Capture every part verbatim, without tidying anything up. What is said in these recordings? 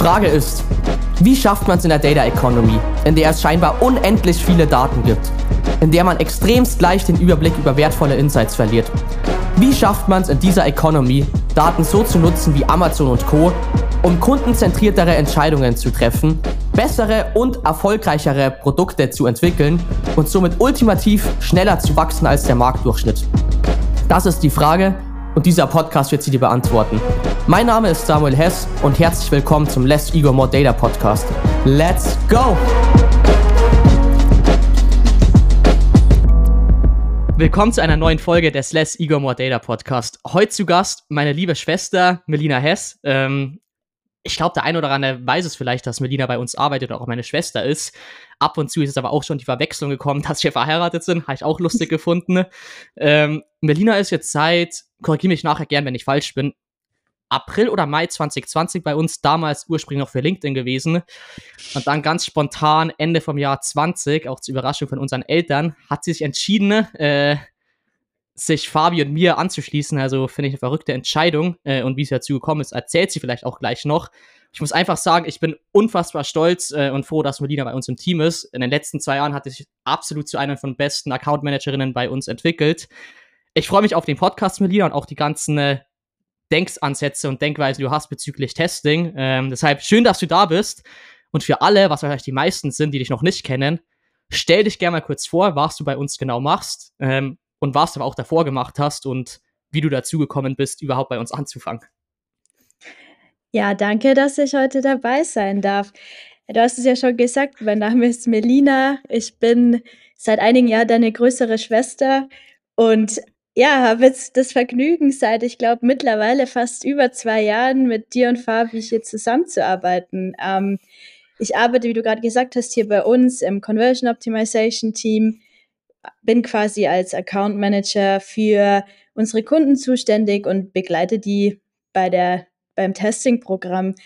Frage ist, wie schafft man es in der Data Economy, in der es scheinbar unendlich viele Daten gibt, in der man extremst leicht den Überblick über wertvolle Insights verliert? Wie schafft man es in dieser Economy, Daten so zu nutzen wie Amazon und Co., um kundenzentriertere Entscheidungen zu treffen, bessere und erfolgreichere Produkte zu entwickeln und somit ultimativ schneller zu wachsen als der Marktdurchschnitt? Das ist die Frage und dieser Podcast wird sie dir beantworten. Mein Name ist Samuel Hess und herzlich willkommen zum Less Ego More Data Podcast. Let's go! Willkommen zu einer neuen Folge des Less Ego More Data Podcast. Heute zu Gast meine liebe Schwester Melina Hess. Ähm, ich glaube, der eine oder andere weiß es vielleicht, dass Melina bei uns arbeitet oder auch meine Schwester ist. Ab und zu ist es aber auch schon die Verwechslung gekommen, dass wir verheiratet sind. Habe ich auch lustig gefunden. Ähm, Melina ist jetzt seit, korrigiere mich nachher gern, wenn ich falsch bin, April oder Mai zwanzig zwanzig bei uns, damals ursprünglich noch für LinkedIn gewesen. Und dann ganz spontan Ende vom Jahr zwanzig, auch zur Überraschung von unseren Eltern, hat sie sich entschieden, äh, sich Fabi und mir anzuschließen. Also finde ich eine verrückte Entscheidung. Äh, und wie es dazu gekommen ist, erzählt sie vielleicht auch gleich noch. Ich muss einfach sagen, ich bin unfassbar stolz äh, und froh, dass Melina bei uns im Team ist. In den letzten zwei Jahren hat sie sich absolut zu einer von den besten Account-Managerinnen bei uns entwickelt. Ich freue mich auf den Podcast, Melina, und auch die ganzen äh, Denkansätze und Denkweisen, die du hast bezüglich Testing. Ähm, deshalb schön, dass du da bist. Und für alle, was wahrscheinlich die meisten sind, die dich noch nicht kennen, stell dich gerne mal kurz vor, was du bei uns genau machst ähm, und was du aber auch davor gemacht hast und wie du dazu gekommen bist, überhaupt bei uns anzufangen. Ja, danke, dass ich heute dabei sein darf. Du hast es ja schon gesagt, mein Name ist Melina. Ich bin seit einigen Jahren deine größere Schwester und ja, habe jetzt das Vergnügen, seit, ich glaube, mittlerweile fast über zwei Jahren mit dir und Fabi hier zusammenzuarbeiten. Ähm, ich arbeite, wie du gerade gesagt hast, hier bei uns im Conversion Optimization Team, bin quasi als Account Manager für unsere Kunden zuständig und begleite die bei der, beim Testing-Programm.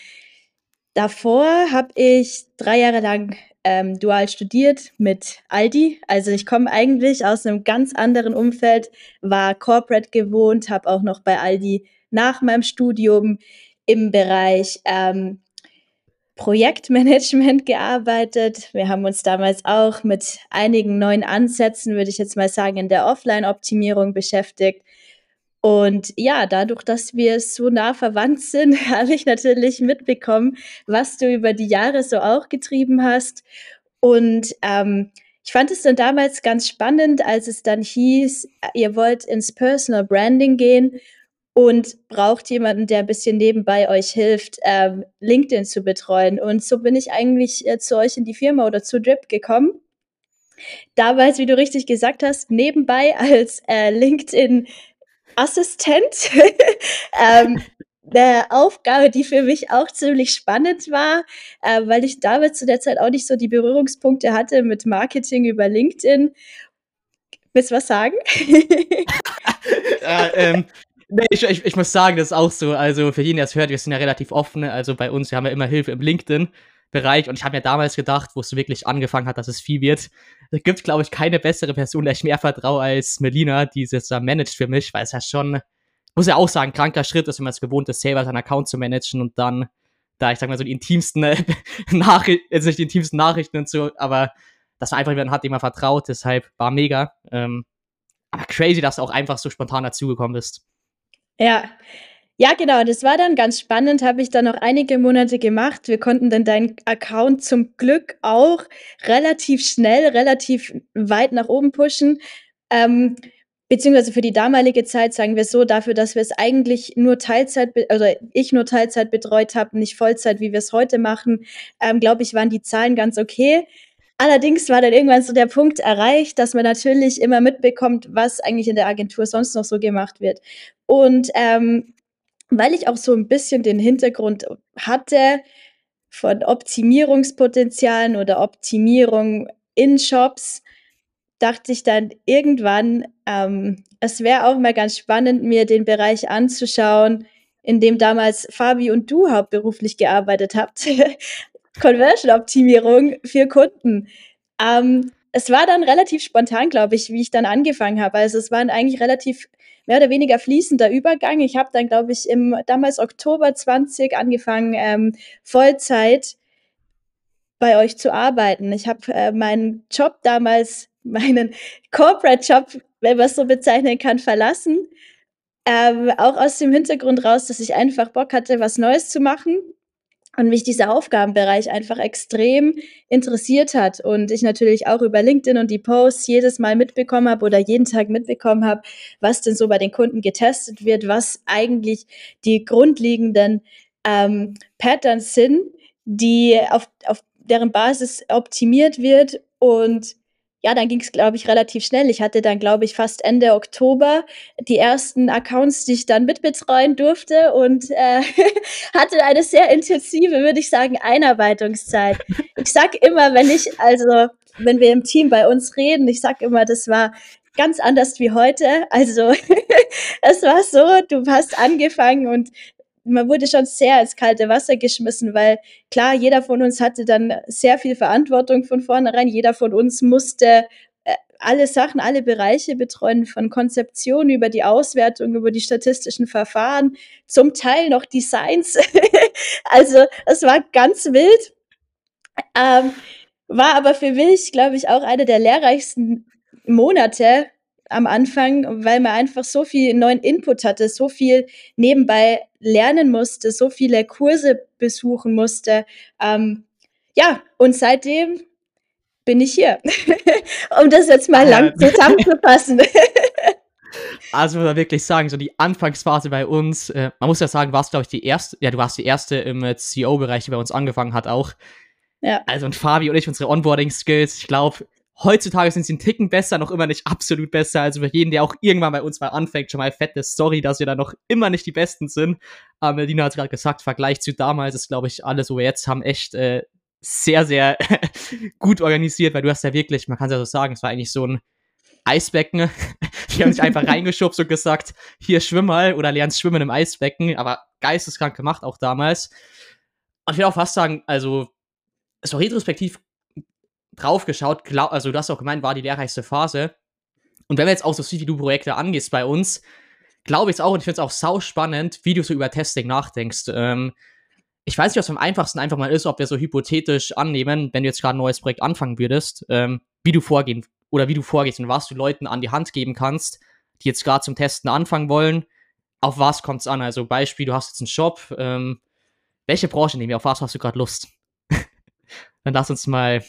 Davor habe ich drei Jahre lang ähm, dual studiert mit Aldi. Also ich komme eigentlich aus einem ganz anderen Umfeld, war Corporate gewohnt, habe auch noch bei Aldi nach meinem Studium im Bereich ähm, Projektmanagement gearbeitet. Wir haben uns damals auch mit einigen neuen Ansätzen, würde ich jetzt mal sagen, in der Offline-Optimierung beschäftigt. Und ja, dadurch, dass wir so nah verwandt sind, habe ich natürlich mitbekommen, was du über die Jahre so auch getrieben hast. Und ähm, ich fand es dann damals ganz spannend, als es dann hieß, ihr wollt ins Personal Branding gehen und braucht jemanden, der ein bisschen nebenbei euch hilft, ähm, LinkedIn zu betreuen. Und so bin ich eigentlich äh, zu euch in die Firma oder zu Drip gekommen. Damals, wie du richtig gesagt hast, nebenbei als äh, LinkedIn Assistent, ähm, eine Aufgabe, die für mich auch ziemlich spannend war, äh, weil ich damals zu der Zeit auch nicht so die Berührungspunkte hatte mit Marketing über LinkedIn. Willst du was sagen? äh, ähm, nee, ich, ich, ich muss sagen, das ist auch so, also für jeden, der es hört, wir sind ja relativ offen, also bei uns, wir haben ja immer Hilfe im LinkedIn-Bereich und ich habe mir damals gedacht, wo es wirklich angefangen hat, dass es viel wird, da gibt es, glaube ich, keine bessere Person, der ich mehr vertraue als Melina, die es jetzt da managt für mich, weil es ja schon, muss ja auch sagen, kranker Schritt ist, wenn man es gewohnt ist, selber seinen Account zu managen und dann, da ich sag mal so die intimsten äh, Nachrichten, jetzt nicht die intimsten Nachrichten und so, aber dass man einfach jemanden hat, dem man vertraut, deshalb war mega. Ähm, aber crazy, dass du auch einfach so spontan dazugekommen bist. Ja, ja, genau. Das war dann ganz spannend, habe ich dann noch einige Monate gemacht. Wir konnten dann deinen Account zum Glück auch relativ schnell, relativ weit nach oben pushen. Ähm, beziehungsweise für die damalige Zeit, sagen wir so, dafür, dass wir es eigentlich nur Teilzeit, also ich nur Teilzeit betreut habe, nicht Vollzeit, wie wir es heute machen, ähm, glaube ich, waren die Zahlen ganz okay. Allerdings war dann irgendwann so der Punkt erreicht, dass man natürlich immer mitbekommt, was eigentlich in der Agentur sonst noch so gemacht wird. Und ähm, weil ich auch so ein bisschen den Hintergrund hatte von Optimierungspotenzialen oder Optimierung in Shops, dachte ich dann irgendwann, ähm, es wäre auch mal ganz spannend, mir den Bereich anzuschauen, in dem damals Fabi und du hauptberuflich gearbeitet habt. Conversion-Optimierung für Kunden. Ähm, es war dann relativ spontan, glaube ich, wie ich dann angefangen habe. Also es war ein eigentlich relativ mehr oder weniger fließender Übergang. Ich habe dann, glaube ich, im damals Oktober zwanzig angefangen, ähm, Vollzeit bei euch zu arbeiten. Ich habe äh, meinen Job damals, meinen Corporate-Job, wenn man es so bezeichnen kann, verlassen. Ähm, auch aus dem Hintergrund raus, dass ich einfach Bock hatte, was Neues zu machen und mich dieser Aufgabenbereich einfach extrem interessiert hat und ich natürlich auch über LinkedIn und die Posts jedes Mal mitbekommen habe oder jeden Tag mitbekommen habe, was denn so bei den Kunden getestet wird, was eigentlich die grundlegenden ähm, Patterns sind, die auf, auf deren Basis optimiert wird. Und ja, dann ging es, glaube ich, relativ schnell. Ich hatte dann, glaube ich, fast Ende Oktober die ersten Accounts, die ich dann mitbetreuen durfte und äh, hatte eine sehr intensive, würde ich sagen, Einarbeitungszeit. Ich sag immer, wenn ich, also wenn wir im Team bei uns reden, ich sag immer, das war ganz anders wie heute. Also es war so, du hast angefangen und man wurde schon sehr ins kalte Wasser geschmissen, weil klar, jeder von uns hatte dann sehr viel Verantwortung von vornherein. Jeder von uns musste äh, alle Sachen, alle Bereiche betreuen, von Konzeption über die Auswertung, über die statistischen Verfahren, zum Teil noch Designs. Also es war ganz wild, ähm, war aber für mich, glaube ich, auch eine der lehrreichsten Monate am Anfang, weil man einfach so viel neuen Input hatte, so viel nebenbei lernen musste, so viele Kurse besuchen musste. Ähm, ja, und seitdem bin ich hier, um das jetzt mal lang zusammenzufassen. Also, muss man wirklich sagen, so die Anfangsphase bei uns, äh, man muss ja sagen, warst, glaube ich, die erste, ja, du warst die erste im äh, C E O-Bereich, die bei uns angefangen hat auch. Ja. Also, und Fabi und ich, unsere Onboarding-Skills, ich glaube, heutzutage sind sie einen Ticken besser, noch immer nicht absolut besser. Also für jeden, der auch irgendwann bei uns mal anfängt, schon mal fette Story, dass wir da noch immer nicht die Besten sind. Aber Melina hat es gerade gesagt, Vergleich zu damals ist, glaube ich, alles, wo wir jetzt haben, echt äh, sehr, sehr gut organisiert, weil du hast ja wirklich, man kann es ja so sagen, es war eigentlich so ein Eisbecken. Die haben sich einfach reingeschubst und gesagt, hier schwimm mal oder lernst schwimmen im Eisbecken, aber geisteskrank gemacht auch damals. Und ich will auch fast sagen, also so retrospektiv drauf geschaut, glaub, also du hast auch gemeint, war die lehrreichste Phase. Und wenn wir jetzt auch so sieht, wie du Projekte angehst bei uns, glaube ich es auch, und ich finde es auch sau spannend, wie du so über Testing nachdenkst. Ähm, ich weiß nicht, was am einfachsten einfach mal ist, ob wir so hypothetisch annehmen, wenn du jetzt gerade ein neues Projekt anfangen würdest, ähm, wie du vorgehen oder wie du vorgehst und was du Leuten an die Hand geben kannst, die jetzt gerade zum Testen anfangen wollen. Auf was kommt es an? Also Beispiel, du hast jetzt einen Shop, ähm, welche Branche nehmen wir, auf was hast du gerade Lust? Dann lass uns mal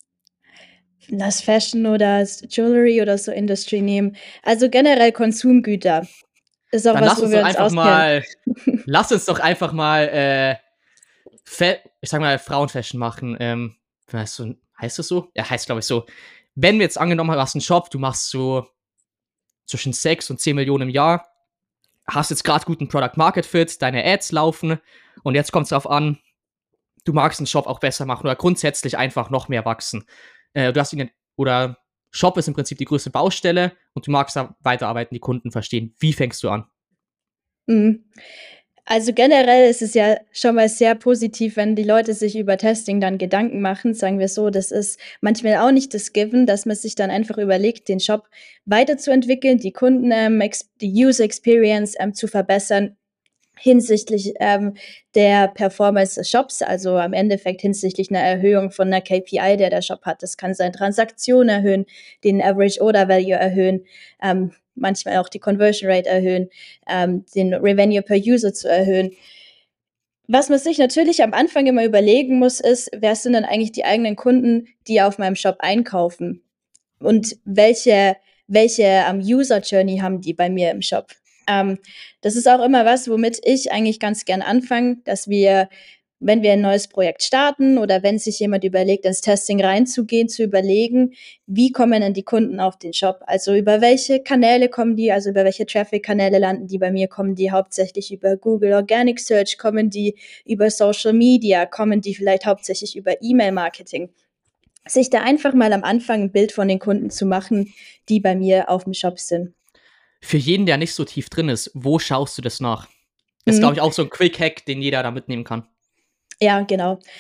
das Fashion oder Jewelry oder so Industry nehmen. Also generell Konsumgüter. Ist auch Dann was, lass wo uns wir doch uns einfach auskennen. mal, lass uns doch einfach mal, äh, Fe- ich sag mal, Frauenfashion machen. Ähm, weißt du, heißt das so? Ja, heißt glaube ich so. Wenn wir jetzt angenommen haben, du hast einen Shop, du machst so zwischen sechs und zehn Millionen im Jahr, hast jetzt gerade guten Product Market Fit, deine Ads laufen und jetzt kommt es darauf an, du magst einen Shop auch besser machen oder grundsätzlich einfach noch mehr wachsen. Äh, du hast ihn, oder Shop ist im Prinzip die größte Baustelle und du magst da weiterarbeiten, die Kunden verstehen. Wie fängst du an? Mhm. Also generell ist es ja schon mal sehr positiv, wenn die Leute sich über Testing dann Gedanken machen, sagen wir so. Das ist manchmal auch nicht das Given, dass man sich dann einfach überlegt, den Shop weiterzuentwickeln, die Kunden, ähm, die User Experience ähm, zu verbessern hinsichtlich ähm, der Performance des Shops, also am Endeffekt hinsichtlich einer Erhöhung von einer K P I, der der Shop hat. Das kann sein Transaktionen erhöhen, den Average Order Value erhöhen, ähm, manchmal auch die Conversion Rate erhöhen, ähm, den Revenue per User zu erhöhen. Was man sich natürlich am Anfang immer überlegen muss, ist, wer sind denn eigentlich die eigenen Kunden, die auf meinem Shop einkaufen? Und welche, welche um, User Journey haben die bei mir im Shop? Ähm, das ist auch immer was, womit ich eigentlich ganz gern anfange, dass wir, wenn wir ein neues Projekt starten oder wenn sich jemand überlegt, ins Testing reinzugehen, zu überlegen, wie kommen denn die Kunden auf den Shop? Also über welche Kanäle kommen die, also über welche Traffic-Kanäle landen die bei mir? Kommen die hauptsächlich über Google Organic Search? Kommen die über Social Media? Kommen die vielleicht hauptsächlich über E-Mail-Marketing? Sich da einfach mal am Anfang ein Bild von den Kunden zu machen, die bei mir auf dem Shop sind. Für jeden, der nicht so tief drin ist, wo schaust du das nach? Das ist, Mhm. glaube ich, auch so ein Quick-Hack, den jeder da mitnehmen kann. Ja, genau.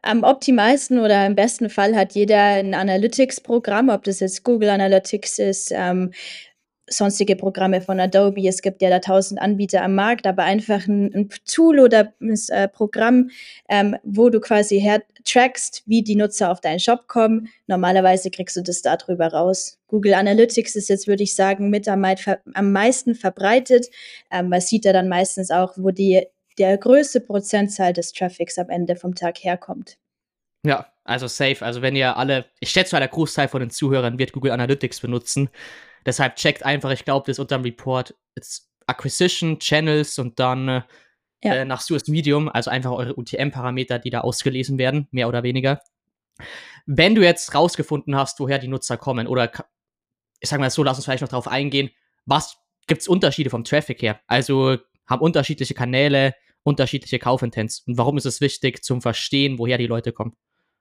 Am optimalsten oder im besten Fall hat jeder ein Analytics-Programm, ob das jetzt Google Analytics ist, ähm, sonstige Programme von Adobe. Es gibt ja da tausend Anbieter am Markt, aber einfach ein, ein Tool oder ein äh, Programm, ähm, wo du quasi her trackst, wie die Nutzer auf deinen Shop kommen. Normalerweise kriegst du das da drüber raus. Google Analytics ist jetzt, würde ich sagen, mit am, mei- am meisten verbreitet. Ähm, man sieht ja dann meistens auch, wo die der größte Prozentzahl des Traffics am Ende vom Tag herkommt. Ja, also safe. Also wenn ihr alle, ich schätze mal, der Großteil von den Zuhörern wird Google Analytics benutzen. Deshalb checkt einfach, ich glaube, das unter dem Report it's Acquisition, Channels und dann äh, Ja. nach Source Medium, also einfach eure U T M-Parameter, die da ausgelesen werden, mehr oder weniger. Wenn du jetzt rausgefunden hast, woher die Nutzer kommen, oder ich sag mal so, lass uns vielleicht noch drauf eingehen, was gibt's Unterschiede vom Traffic her? Also haben unterschiedliche Kanäle unterschiedliche Kaufintents. Und warum ist es wichtig zum Verstehen, woher die Leute kommen?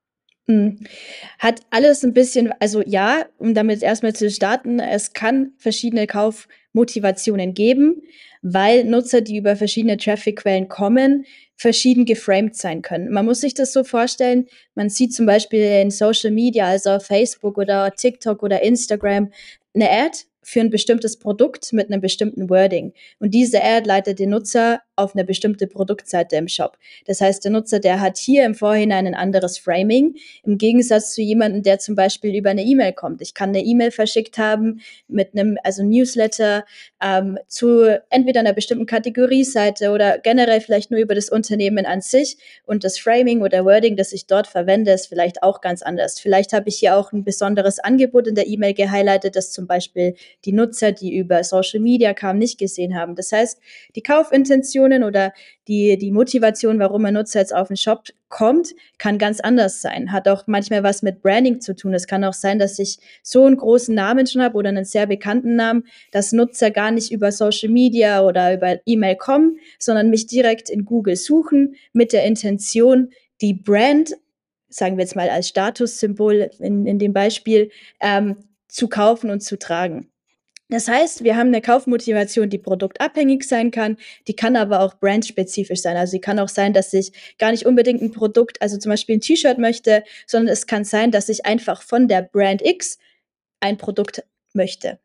Mhm. Hat alles ein bisschen also ja, um damit erstmal zu starten, es kann verschiedene Kaufmotivationen geben, weil Nutzer, die über verschiedene Traffic-Quellen kommen, verschieden geframed sein können. Man muss sich das so vorstellen, man sieht zum Beispiel in Social Media, also auf Facebook oder TikTok oder Instagram, eine Ad für ein bestimmtes Produkt mit einem bestimmten Wording. Und diese Ad leitet den Nutzer auf eine bestimmte Produktseite im Shop. Das heißt, der Nutzer, der hat hier im Vorhinein ein anderes Framing, im Gegensatz zu jemandem, der zum Beispiel über eine E-Mail kommt. Ich kann eine E-Mail verschickt haben mit einem, also Newsletter ähm, zu entweder einer bestimmten Kategorieseite oder generell vielleicht nur über das Unternehmen an sich, und das Framing oder Wording, das ich dort verwende, ist vielleicht auch ganz anders. Vielleicht habe ich hier auch ein besonderes Angebot in der E-Mail gehighlightet, das zum Beispiel die Nutzer, die über Social Media kamen, nicht gesehen haben. Das heißt, die Kaufintentionen oder die, die Motivation, warum ein Nutzer jetzt auf den Shop kommt, kann ganz anders sein. Hat auch manchmal was mit Branding zu tun. Es kann auch sein, dass ich so einen großen Namen schon habe oder einen sehr bekannten Namen, dass Nutzer gar nicht über Social Media oder über E-Mail kommen, sondern mich direkt in Google suchen mit der Intention, die Brand, sagen wir jetzt mal als Statussymbol in, in dem Beispiel, ähm, zu kaufen und zu tragen. Das heißt, wir haben eine Kaufmotivation, die produktabhängig sein kann, die kann aber auch brandspezifisch sein. Also, sie kann auch sein, dass ich gar nicht unbedingt ein Produkt, also zum Beispiel ein T-Shirt möchte, sondern es kann sein, dass ich einfach von der Brand X ein Produkt möchte.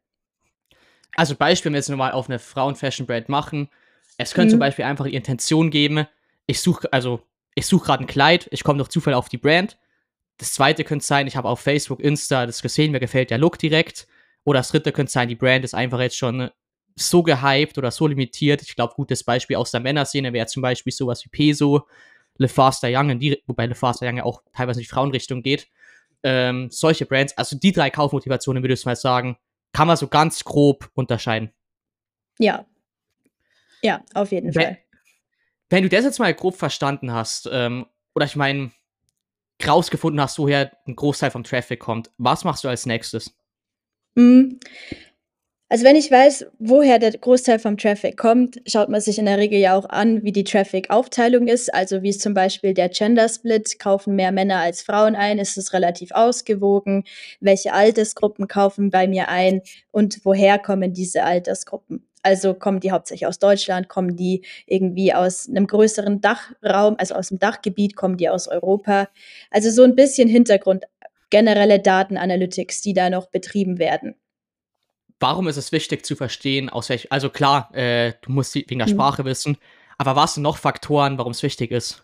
Also Beispiel, wenn wir jetzt nochmal auf eine Frauen-Fashion-Brand machen. Es könnte zum Mhm. Beispiel einfach die Intention geben, ich suche, also ich suche gerade ein Kleid, ich komme durch Zufall auf die Brand. Das zweite könnte sein, ich habe auf Facebook, Insta das gesehen, mir gefällt der Look direkt. Oder das dritte könnte sein, die Brand ist einfach jetzt schon so gehypt oder so limitiert. Ich glaube, gutes Beispiel aus der Männerszene wäre zum Beispiel sowas wie Peso, Le Faster Young, in die, wobei Le Faster Young ja auch teilweise in die Frauenrichtung geht. Ähm, solche Brands, also die drei Kaufmotivationen, würde ich mal sagen, kann man so ganz grob unterscheiden. Ja, ja, auf jeden Wenn, Fall. wenn du das jetzt mal grob verstanden hast, ähm, oder ich meine, rausgefunden hast, woher ein Großteil vom Traffic kommt, was machst du als nächstes? Mhm. Also, wenn ich weiß, woher der Großteil vom Traffic kommt, schaut man sich in der Regel ja auch an, wie die Traffic-Aufteilung ist. Also, wie ist zum Beispiel der Gender-Split? Kaufen mehr Männer als Frauen ein? Ist es relativ ausgewogen? Welche Altersgruppen kaufen bei mir ein? Und woher kommen diese Altersgruppen? Also, kommen die hauptsächlich aus Deutschland? Kommen die irgendwie aus einem größeren Dachraum, also aus dem Dachgebiet? Kommen die aus Europa? Also, so ein bisschen Hintergrund, generelle Datenanalytics, die da noch betrieben werden. Warum ist es wichtig zu verstehen, aus welchem, also klar, äh, du musst die wegen der Mhm. Sprache wissen, aber was sind noch Faktoren, warum es wichtig ist?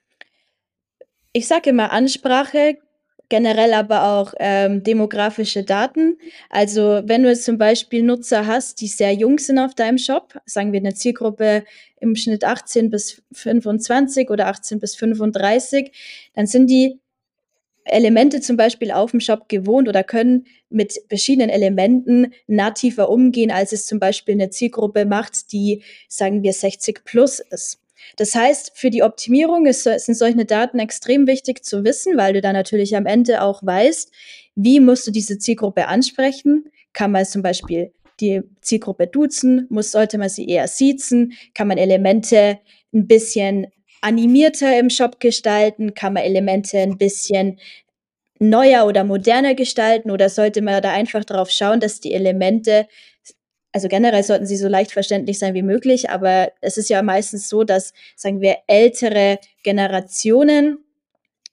Ich sage immer Ansprache, generell aber auch, ähm, demografische Daten. Also, wenn du jetzt zum Beispiel Nutzer hast, die sehr jung sind auf deinem Shop, sagen wir eine Zielgruppe im Schnitt achtzehn bis fünfundzwanzig oder achtzehn bis fünfunddreißig, dann sind die Elemente zum Beispiel auf dem Shop gewohnt oder können mit verschiedenen Elementen nativer umgehen, als es zum Beispiel eine Zielgruppe macht, die, sagen wir, sechzig plus ist. Das heißt, für die Optimierung ist so sind solche Daten extrem wichtig zu wissen, weil du dann natürlich am Ende auch weißt, wie musst du diese Zielgruppe ansprechen? Kann man zum Beispiel die Zielgruppe duzen? Muss sollte man sie eher siezen? Kann man Elemente ein bisschen animierter im Shop gestalten? Kann man Elemente ein bisschen neuer oder moderner gestalten, oder sollte man da einfach drauf schauen, dass die Elemente, also generell sollten sie so leicht verständlich sein wie möglich, aber es ist ja meistens so, dass, sagen wir, ältere Generationen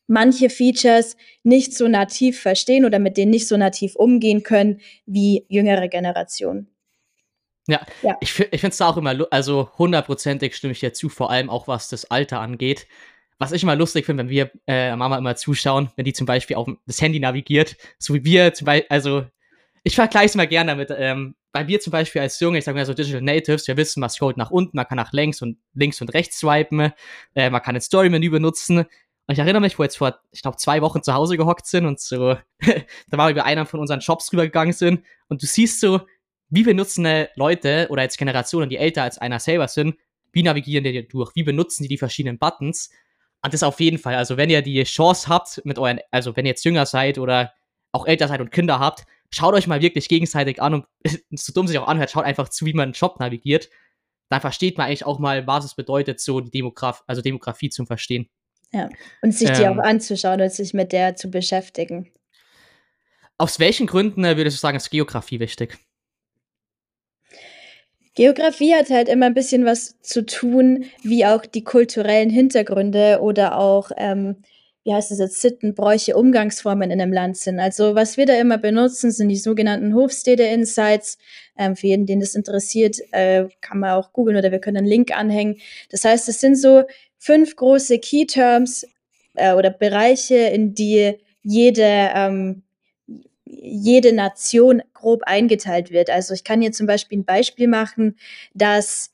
manche Features nicht so nativ verstehen oder mit denen nicht so nativ umgehen können wie jüngere Generationen. Ja, ja. ich, ich finde es da auch immer, also hundertprozentig stimme ich dir zu, vor allem auch was das Alter angeht. Was ich immer lustig finde, wenn wir äh, Mama immer zuschauen, wenn die zum Beispiel auf das Handy navigiert, so wie wir zum Beispiel, also ich vergleiche es mal gerne damit, ähm, bei mir zum Beispiel als Junge, ich sage mal so Digital Natives, wir wissen, man scrollt nach unten, man kann nach links und links und rechts swipen, äh, man kann ein Story-Menü benutzen. Und ich erinnere mich, wo wir jetzt vor, ich glaube, zwei Wochen zu Hause gehockt sind und so, da waren wir bei einer von unseren Shops rübergegangen sind und du siehst so, wie benutzen Leute oder jetzt Generationen, die älter als einer selber sind, wie navigieren die durch, wie benutzen die die verschiedenen Buttons? Und das auf jeden Fall, also wenn ihr die Chance habt, mit euren, also wenn ihr jetzt jünger seid oder auch älter seid und Kinder habt, schaut euch mal wirklich gegenseitig an und so dumm sich auch anhört, schaut einfach zu, wie man einen Shop navigiert. Dann versteht man eigentlich auch mal, was es bedeutet, so die Demograf- also Demografie zu verstehen. Ja, und sich ähm, die auch anzuschauen und sich mit der zu beschäftigen. Aus welchen Gründen äh, würdest du sagen, ist Geografie wichtig? Geografie hat halt immer ein bisschen was zu tun, wie auch die kulturellen Hintergründe oder auch, ähm, wie heißt es jetzt, Sitten, Bräuche, Umgangsformen in einem Land sind. Also was wir da immer benutzen, sind die sogenannten Hofstede-Insights. Ähm, für jeden, den das interessiert, äh, kann man auch googeln oder wir können einen Link anhängen. Das heißt, es sind so fünf große Key-Terms äh, oder Bereiche, in die jede ähm, jede Nation grob eingeteilt wird. Also ich kann hier zum Beispiel ein Beispiel machen, dass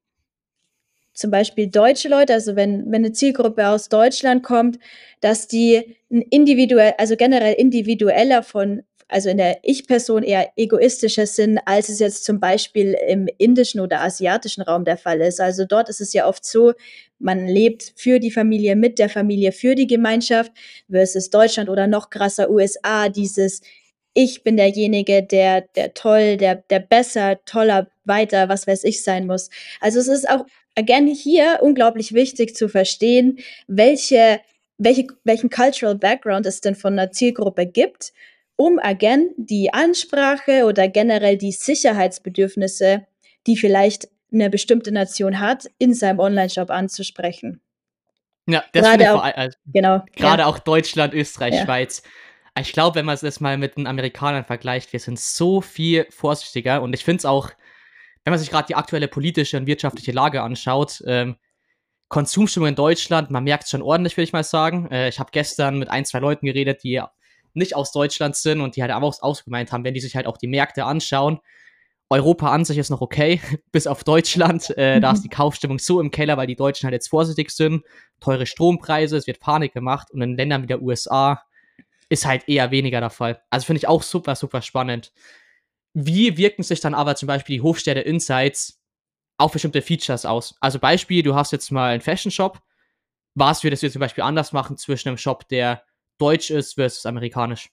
zum Beispiel deutsche Leute, also wenn, wenn eine Zielgruppe aus Deutschland kommt, dass die individuell, also generell individueller von, also in der Ich-Person eher egoistischer sind, als es jetzt zum Beispiel im indischen oder asiatischen Raum der Fall ist. Also dort ist es ja oft so, man lebt für die Familie, mit der Familie, für die Gemeinschaft, versus Deutschland oder noch krasser U S A, dieses ich bin derjenige, der, der toll, der, der besser, toller, weiter, was weiß ich sein muss. Also es ist auch, again, hier unglaublich wichtig zu verstehen, welche, welche, welchen Cultural Background es denn von einer Zielgruppe gibt, um, again, die Ansprache oder generell die Sicherheitsbedürfnisse, die vielleicht eine bestimmte Nation hat, in seinem Online-Shop anzusprechen. Ja, das finde ich vor allem, also, genau, gerade ja. auch Deutschland, Österreich, Ja. Schweiz. Ich glaube, wenn man es das mal mit den Amerikanern vergleicht, wir sind so viel vorsichtiger und ich finde es auch, wenn man sich gerade die aktuelle politische und wirtschaftliche Lage anschaut, ähm, Konsumstimmung in Deutschland, man merkt es schon ordentlich, würde ich mal sagen. Äh, ich habe gestern mit ein, zwei Leuten geredet, die nicht aus Deutschland sind und die halt auch ausgemeint haben, wenn die sich halt auch die Märkte anschauen. Europa an sich ist noch okay, bis auf Deutschland. Äh, mhm. Da ist die Kaufstimmung so im Keller, weil die Deutschen halt jetzt vorsichtig sind. Teure Strompreise, es wird Panik gemacht und in Ländern wie der U S A ist halt eher weniger der Fall. Also finde ich auch super, super spannend. Wie wirken sich dann aber zum Beispiel die Hofstede Insights auf bestimmte Features aus? Also Beispiel, du hast jetzt mal einen Fashion-Shop. Was würdest du zum Beispiel anders machen zwischen einem Shop, der deutsch ist versus amerikanisch?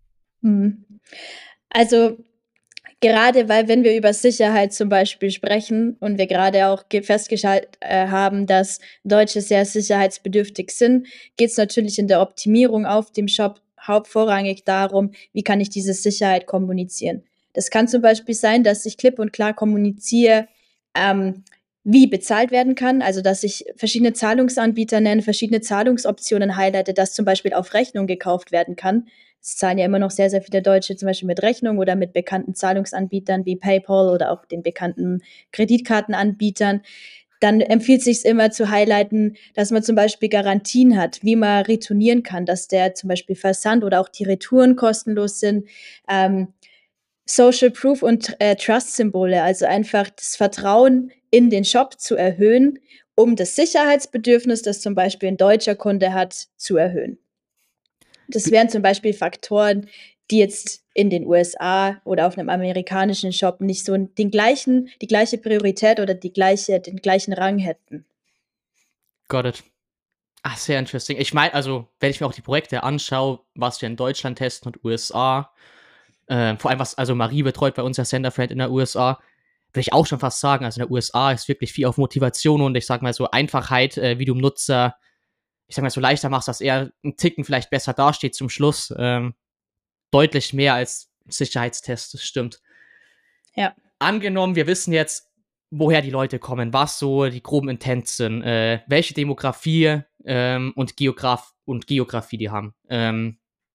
Also gerade weil, wenn wir über Sicherheit zum Beispiel sprechen und wir gerade auch festgestellt äh, haben, dass Deutsche sehr sicherheitsbedürftig sind, geht es natürlich in der Optimierung auf dem Shop hauptvorrangig darum, wie kann ich diese Sicherheit kommunizieren. Das kann zum Beispiel sein, dass ich klipp und klar kommuniziere, ähm, wie bezahlt werden kann, also dass ich verschiedene Zahlungsanbieter nenne, verschiedene Zahlungsoptionen highlighte, dass zum Beispiel auf Rechnung gekauft werden kann. Es zahlen ja immer noch sehr, sehr viele Deutsche zum Beispiel mit Rechnung oder mit bekannten Zahlungsanbietern wie PayPal oder auch den bekannten Kreditkartenanbietern. Dann empfiehlt es sich immer zu highlighten, dass man zum Beispiel Garantien hat, wie man retournieren kann, dass der zum Beispiel Versand oder auch die Retouren kostenlos sind. Ähm, Social Proof und äh, Trust-Symbole, also einfach das Vertrauen in den Shop zu erhöhen, um das Sicherheitsbedürfnis, das zum Beispiel ein deutscher Kunde hat, zu erhöhen. Das wären zum Beispiel Faktoren, die jetzt in den U S A oder auf einem amerikanischen Shop nicht so den gleichen, die gleiche Priorität oder die gleiche, den gleichen Rang hätten. Got it. Ach, sehr interesting. Ich meine, also, wenn ich mir auch die Projekte anschaue, was wir in Deutschland testen und U S A, äh, vor allem was, also Marie betreut bei uns ja Senderfriend in der U S A, würde ich auch schon fast sagen, also in der U S A ist wirklich viel auf Motivation und ich sag mal so Einfachheit, äh, wie du im Nutzer, ich sag mal so leichter machst, dass er einen Ticken vielleicht besser dasteht zum Schluss. Ähm, deutlich mehr als Sicherheitstests, das stimmt. Ja. Angenommen, wir wissen jetzt, woher die Leute kommen, was so die groben Intents sind, äh, welche Demografie ähm, und, Geograf und Geografie die haben. Ähm,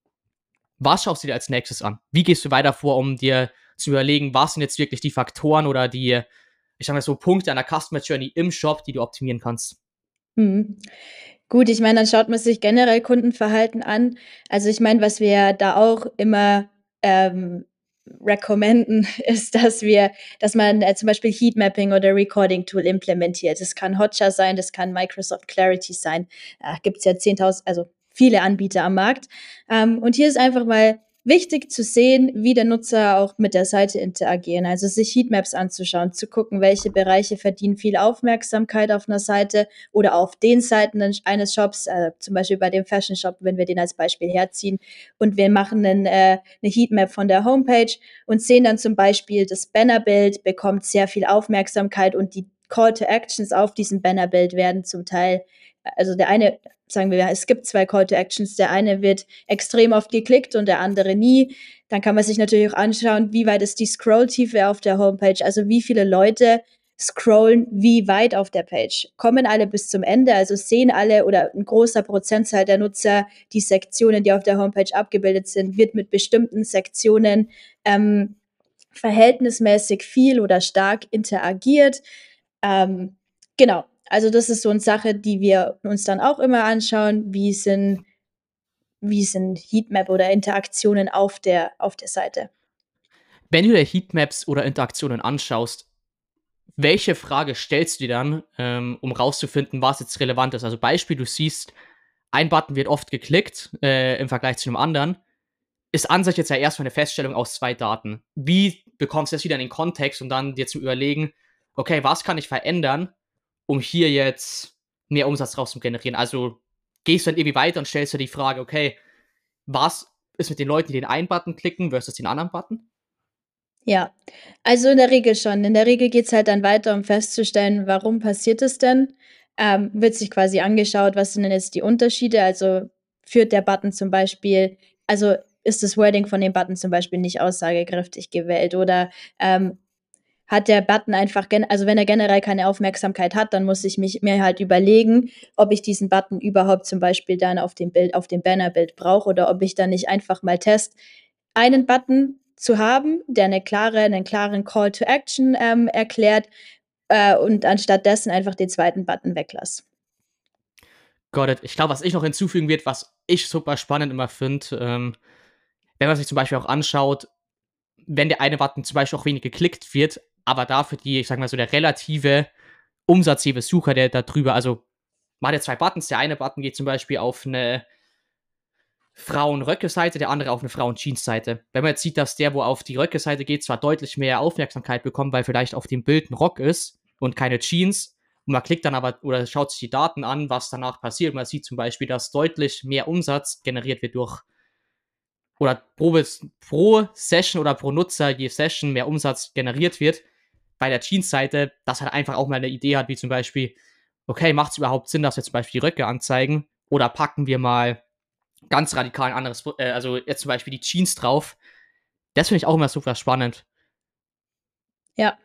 was schaust du dir als nächstes an? Wie gehst du weiter vor, um dir zu überlegen, was sind jetzt wirklich die Faktoren oder die, ich sag mal so, Punkte an der Customer Journey im Shop, die du optimieren kannst? Mhm. Gut, ich meine, dann schaut man sich generell Kundenverhalten an. Also ich meine, was wir da auch immer ähm, recommenden, ist, dass wir, dass man äh, zum Beispiel Heatmapping oder Recording Tool implementiert. Das kann Hotjar sein, das kann Microsoft Clarity sein. Da gibt es ja zehntausend, also viele Anbieter am Markt. Ähm, und hier ist einfach mal wichtig zu sehen, wie der Nutzer auch mit der Seite interagieren. Also sich Heatmaps anzuschauen, zu gucken, welche Bereiche verdienen viel Aufmerksamkeit auf einer Seite oder auf den Seiten eines Shops, äh, zum Beispiel bei dem Fashion Shop, wenn wir den als Beispiel herziehen. Und wir machen einen, äh, eine Heatmap von der Homepage und sehen dann zum Beispiel, das Bannerbild bekommt sehr viel Aufmerksamkeit und die Call to Actions auf diesem Bannerbild werden zum Teil, also der eine, sagen wir, es gibt zwei Call to Actions, der eine wird extrem oft geklickt und der andere nie. Dann kann man sich natürlich auch anschauen, wie weit ist die Scrolltiefe auf der Homepage, also wie viele Leute scrollen wie weit auf der Page. Kommen alle bis zum Ende, also sehen alle oder ein großer Prozentzahl der Nutzer die Sektionen, die auf der Homepage abgebildet sind, wird mit bestimmten Sektionen ähm, verhältnismäßig viel oder stark interagiert. Ähm, genau, also das ist so eine Sache, die wir uns dann auch immer anschauen, wie sind, wie sind Heatmap oder Interaktionen auf der, auf der Seite. Wenn du dir Heatmaps oder Interaktionen anschaust, welche Frage stellst du dir dann, ähm, um rauszufinden, was jetzt relevant ist? Also Beispiel, du siehst, ein Button wird oft geklickt äh, im Vergleich zu einem anderen. Ist an sich jetzt ja erstmal eine Feststellung aus zwei Daten. Wie bekommst du das wieder in den Kontext, um dann dir zu überlegen, okay, was kann ich verändern, um hier jetzt mehr Umsatz raus zu generieren? Also gehst du dann irgendwie weiter und stellst dir die Frage, okay, was ist mit den Leuten, die den einen Button klicken versus den anderen Button? Ja, also in der Regel schon. In der Regel geht's halt dann weiter, um festzustellen, warum passiert es denn? Ähm, wird sich quasi angeschaut, was sind denn jetzt die Unterschiede? Also führt der Button zum Beispiel, also ist das Wording von dem Button zum Beispiel nicht aussagekräftig gewählt oder ähm, hat der Button einfach, gen also wenn er generell keine Aufmerksamkeit hat, dann muss ich mich mir halt überlegen, ob ich diesen Button überhaupt zum Beispiel dann auf dem Bild, auf dem Bannerbild brauche oder ob ich dann nicht einfach mal test, einen Button zu haben, der eine klare, einen klaren Call to Action ähm, erklärt äh, und anstatt dessen einfach den zweiten Button weglasse. Got it. Ich glaube, was ich noch hinzufügen wird, was ich super spannend immer finde, ähm, wenn man sich zum Beispiel auch anschaut, wenn der eine Button zum Beispiel auch wenig geklickt wird, aber dafür die, ich sag mal so, der relative umsatzhebe Sucher, der da drüber, also man hat ja zwei Buttons, der eine Button geht zum Beispiel auf eine Frauen-Röcke-Seite, der andere auf eine Frauen-Jeans-Seite. Wenn man jetzt sieht, dass der, wo auf die Röcke-Seite geht, zwar deutlich mehr Aufmerksamkeit bekommt, weil vielleicht auf dem Bild ein Rock ist und keine Jeans, und man klickt dann aber oder schaut sich die Daten an, was danach passiert. Man sieht zum Beispiel, dass deutlich mehr Umsatz generiert wird durch oder pro, pro Session oder pro Nutzer je Session mehr Umsatz generiert wird. Bei der Jeans-Seite, dass halt einfach auch mal eine Idee hat, wie zum Beispiel, okay, macht es überhaupt Sinn, dass wir zum Beispiel die Röcke anzeigen? Oder packen wir mal ganz radikal ein anderes, äh, also jetzt zum Beispiel die Jeans drauf. Das finde ich auch immer super spannend. Ja,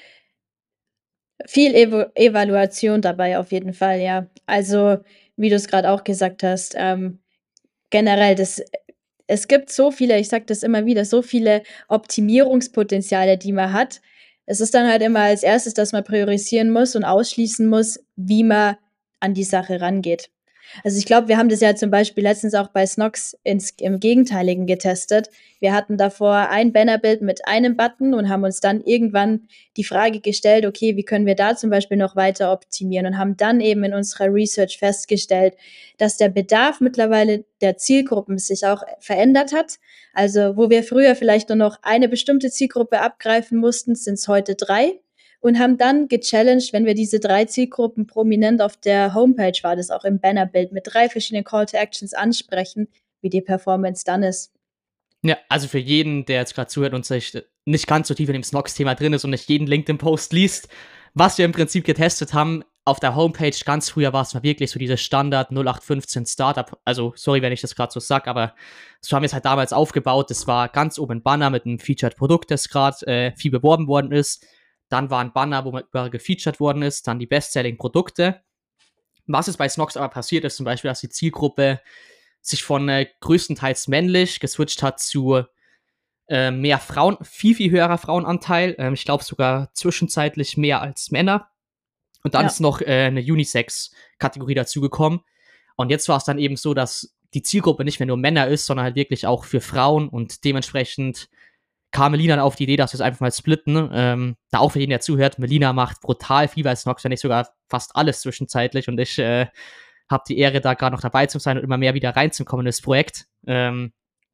viel Evo Evaluation dabei auf jeden Fall, ja. Also, wie du es gerade auch gesagt hast, ähm, generell, das es gibt so viele, ich sage das immer wieder, so viele Optimierungspotenziale, die man hat. Es ist dann halt immer als erstes, dass man priorisieren muss und ausschließen muss, wie man an die Sache rangeht. Also ich glaube, wir haben das ja zum Beispiel letztens auch bei Snox ins, im Gegenteiligen getestet. Wir hatten davor ein Bannerbild mit einem Button und haben uns dann irgendwann die Frage gestellt, okay, wie können wir da zum Beispiel noch weiter optimieren und haben dann eben in unserer Research festgestellt, dass der Bedarf mittlerweile der Zielgruppen sich auch verändert hat. Also wo wir früher vielleicht nur noch eine bestimmte Zielgruppe abgreifen mussten, sind es heute drei und haben dann gechallenged, wenn wir diese drei Zielgruppen prominent auf der Homepage, war das auch im Bannerbild, mit drei verschiedenen Call to Actions ansprechen, wie die Performance dann ist. Ja, also für jeden, der jetzt gerade zuhört und sich nicht ganz so tief in dem Snox-Thema drin ist und nicht jeden LinkedIn-Post liest, was wir im Prinzip getestet haben, auf der Homepage ganz früher war es mal wirklich so dieses Standard null acht fünfzehn Startup, also sorry, wenn ich das gerade so sag, aber so haben wir es halt damals aufgebaut. Das war ganz oben ein Banner mit einem Featured-Produkt, das gerade äh, viel beworben worden ist. Dann war ein Banner, wo man überall gefeatured worden ist, dann die Best-Selling-Produkte. Was ist bei Snox aber passiert ist, zum Beispiel, dass die Zielgruppe sich von äh, größtenteils männlich geswitcht hat zu äh, mehr Frauen, viel, viel höherer Frauenanteil. Ähm, ich glaube sogar zwischenzeitlich mehr als Männer. Und dann Ja. ist noch äh, eine Unisex-Kategorie dazugekommen. Und jetzt war es dann eben so, dass die Zielgruppe nicht mehr nur Männer ist, sondern halt wirklich auch für Frauen. Und dementsprechend kam Melina dann auf die Idee, dass wir es einfach mal splitten. Ähm, da auch für jeden, der zuhört, Melina macht brutal viel bei Snox, wenn nicht sogar fast alles zwischenzeitlich. Und ich äh, habe die Ehre, da gerade noch dabei zu sein und immer mehr wieder reinzukommen in das Projekt. Ähm,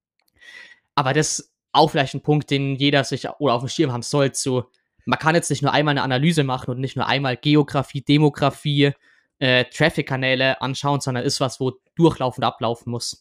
aber das ist auch vielleicht ein Punkt, den jeder sich oder auf dem Schirm haben sollte. So, man kann jetzt nicht nur einmal eine Analyse machen und nicht nur einmal Geografie, Demografie, äh, Traffic-Kanäle anschauen, sondern ist was, wo durchlaufend ablaufen muss.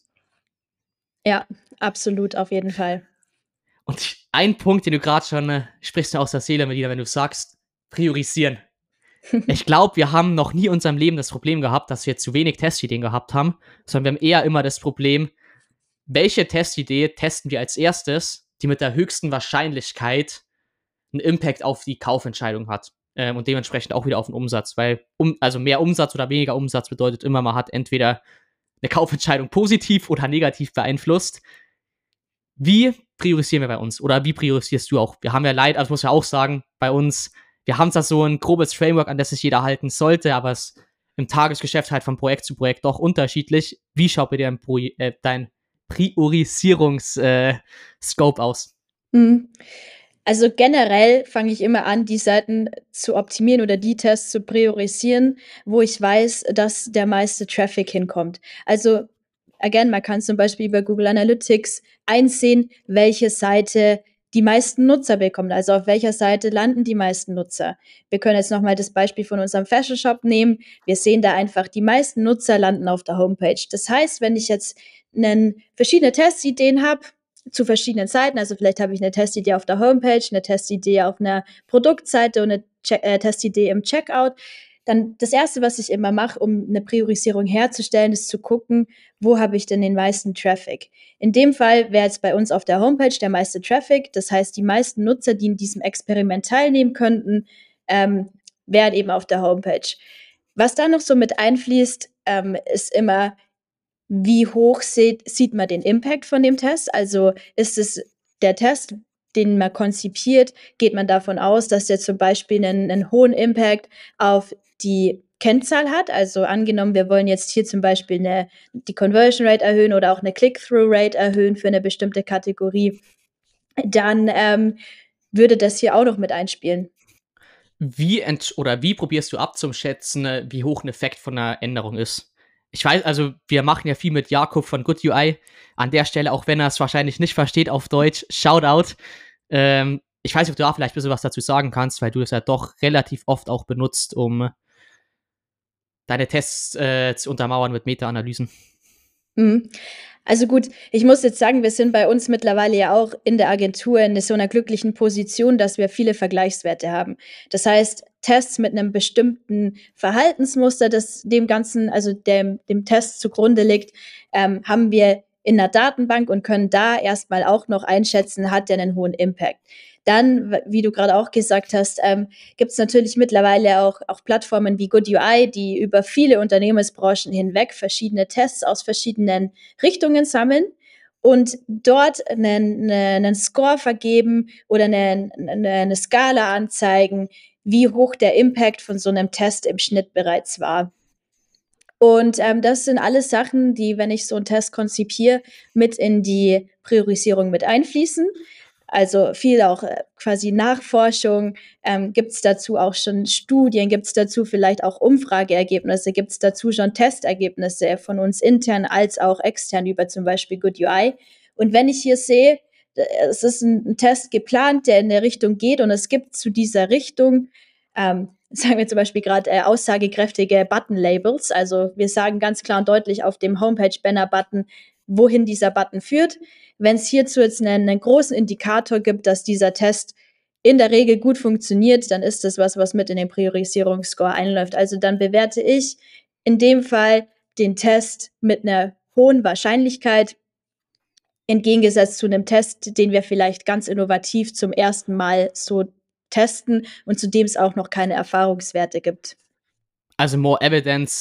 Ja, absolut, auf jeden Fall. Und ein Punkt, den du gerade schon äh, sprichst mir aus der Seele, Melina, wenn du sagst, priorisieren. Ich glaube, wir haben noch nie in unserem Leben das Problem gehabt, dass wir zu wenig Testideen gehabt haben, sondern wir haben eher immer das Problem, welche Testidee testen wir als erstes, die mit der höchsten Wahrscheinlichkeit einen Impact auf die Kaufentscheidung hat. Ähm, und dementsprechend auch wieder auf den Umsatz, weil um, also mehr Umsatz oder weniger Umsatz bedeutet immer, man hat entweder eine Kaufentscheidung positiv oder negativ beeinflusst. Wie priorisieren wir bei uns? Oder wie priorisierst du auch? Wir haben ja leider, also muss ja auch sagen, bei uns, wir haben zwar so ein grobes Framework, an das sich jeder halten sollte, aber es im Tagesgeschäft halt von Projekt zu Projekt doch unterschiedlich. Wie schaut bei dir dein, Pro äh, dein Priorisierungs-Scope äh, aus? Mhm. Also generell fange ich immer an, die Seiten zu optimieren oder die Tests zu priorisieren, wo ich weiß, dass der meiste Traffic hinkommt. Also again, man kann zum Beispiel über Google Analytics einsehen, welche Seite die meisten Nutzer bekommt. Also auf welcher Seite landen die meisten Nutzer. Wir können jetzt nochmal das Beispiel von unserem Fashion Shop nehmen. Wir sehen da einfach, die meisten Nutzer landen auf der Homepage. Das heißt, wenn ich jetzt einen, verschiedene Testideen habe, zu verschiedenen Seiten, also vielleicht habe ich eine Testidee auf der Homepage, eine Testidee auf einer Produktseite und eine Check- äh, Testidee im Checkout, dann das Erste, was ich immer mache, um eine Priorisierung herzustellen, ist zu gucken, wo habe ich denn den meisten Traffic. In dem Fall wäre jetzt bei uns auf der Homepage der meiste Traffic, das heißt, die meisten Nutzer, die in diesem Experiment teilnehmen könnten, ähm, wären eben auf der Homepage. Was da noch so mit einfließt, ähm, ist immer, wie hoch sieht, sieht man den Impact von dem Test? Also ist es der Test, den man konzipiert, geht man davon aus, dass der zum Beispiel einen, einen hohen Impact auf die Kennzahl hat? Also angenommen, wir wollen jetzt hier zum Beispiel eine, die Conversion Rate erhöhen oder auch eine Click-Through-Rate erhöhen für eine bestimmte Kategorie, dann ähm, würde das hier auch noch mit einspielen. Wie ent oder wie probierst du abzuschätzen, äh, wie hoch ein Effekt von einer Änderung ist? Ich weiß, also wir machen ja viel mit Jakob von Good U I. An der Stelle, auch wenn er es wahrscheinlich nicht versteht auf Deutsch, Shoutout. Ähm, ich weiß nicht, ob du da vielleicht ein bisschen was dazu sagen kannst, weil du es ja doch relativ oft auch benutzt, um deine Tests äh, zu untermauern mit Meta-Analysen. Mhm. Also gut, ich muss jetzt sagen, wir sind bei uns mittlerweile ja auch in der Agentur in so einer glücklichen Position, dass wir viele Vergleichswerte haben. Das heißt, Tests mit einem bestimmten Verhaltensmuster, das dem Ganzen, also dem, dem Test zugrunde liegt, ähm, haben wir in der Datenbank und können da erstmal auch noch einschätzen, hat der einen hohen Impact. Dann, wie du gerade auch gesagt hast, ähm, gibt es natürlich mittlerweile auch, auch Plattformen wie Good U I, die über viele Unternehmensbranchen hinweg verschiedene Tests aus verschiedenen Richtungen sammeln und dort einen, einen Score vergeben oder eine, eine, eine Skala anzeigen, wie hoch der Impact von so einem Test im Schnitt bereits war. Und ähm, das sind alles Sachen, die, wenn ich so einen Test konzipiere, mit in die Priorisierung mit einfließen. Also viel auch äh, quasi Nachforschung. Ähm, gibt es dazu auch schon Studien? Gibt es dazu vielleicht auch Umfrageergebnisse? Gibt es dazu schon Testergebnisse von uns intern als auch extern über zum Beispiel Good U I? Und wenn ich hier sehe, es ist ein, ein Test geplant, der in der Richtung geht und es gibt zu dieser Richtung, ähm, sagen wir zum Beispiel gerade äh, aussagekräftige Button-Labels. Also wir sagen ganz klar und deutlich auf dem Homepage-Banner-Button, wohin dieser Button führt. Wenn es hierzu jetzt einen, einen großen Indikator gibt, dass dieser Test in der Regel gut funktioniert, dann ist das was, was mit in den Priorisierungsscore einläuft. Also dann bewerte ich in dem Fall den Test mit einer hohen Wahrscheinlichkeit, entgegengesetzt zu einem Test, den wir vielleicht ganz innovativ zum ersten Mal so testen und zu dem es auch noch keine Erfahrungswerte gibt. Also more evidence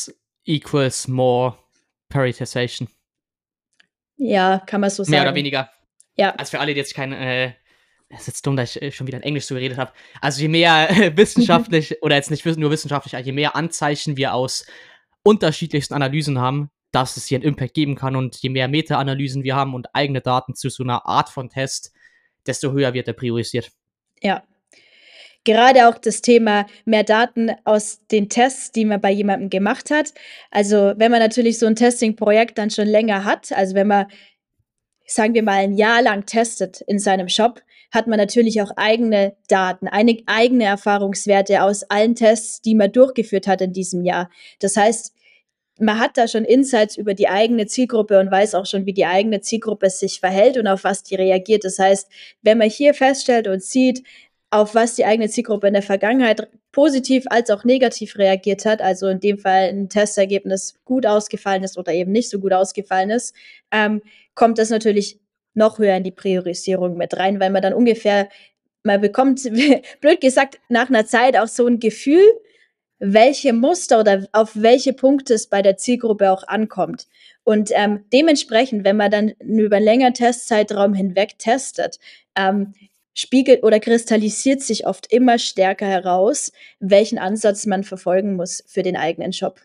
equals more prioritization. Ja, kann man so sagen. Mehr oder weniger. Ja. Also für alle, die jetzt kein, äh, das ist jetzt dumm, dass ich äh, schon wieder in Englisch so geredet habe. Also je mehr äh, wissenschaftlich, oder jetzt nicht nur wissenschaftlich, je mehr Anzeichen wir aus unterschiedlichsten Analysen haben, dass es hier einen Impact geben kann, und je mehr Meta-Analysen wir haben und eigene Daten zu so einer Art von Test, desto höher wird er priorisiert. Ja. Gerade auch das Thema mehr Daten aus den Tests, die man bei jemandem gemacht hat. Also wenn man natürlich so ein Testing-Projekt dann schon länger hat, also wenn man, sagen wir mal, ein Jahr lang testet in seinem Shop, hat man natürlich auch eigene Daten, eine, eigene Erfahrungswerte aus allen Tests, die man durchgeführt hat in diesem Jahr. Das heißt, man hat da schon Insights über die eigene Zielgruppe und weiß auch schon, wie die eigene Zielgruppe sich verhält und auf was die reagiert. Das heißt, wenn man hier feststellt und sieht, auf was die eigene Zielgruppe in der Vergangenheit positiv als auch negativ reagiert hat, also in dem Fall ein Testergebnis gut ausgefallen ist oder eben nicht so gut ausgefallen ist, ähm, kommt das natürlich noch höher in die Priorisierung mit rein, weil man dann ungefähr, man bekommt, blöd gesagt, nach einer Zeit auch so ein Gefühl, welche Muster oder auf welche Punkte es bei der Zielgruppe auch ankommt. Und ähm, dementsprechend, wenn man dann über einen längeren Testzeitraum hinweg testet, ähm, spiegelt oder kristallisiert sich oft immer stärker heraus, welchen Ansatz man verfolgen muss für den eigenen Shop.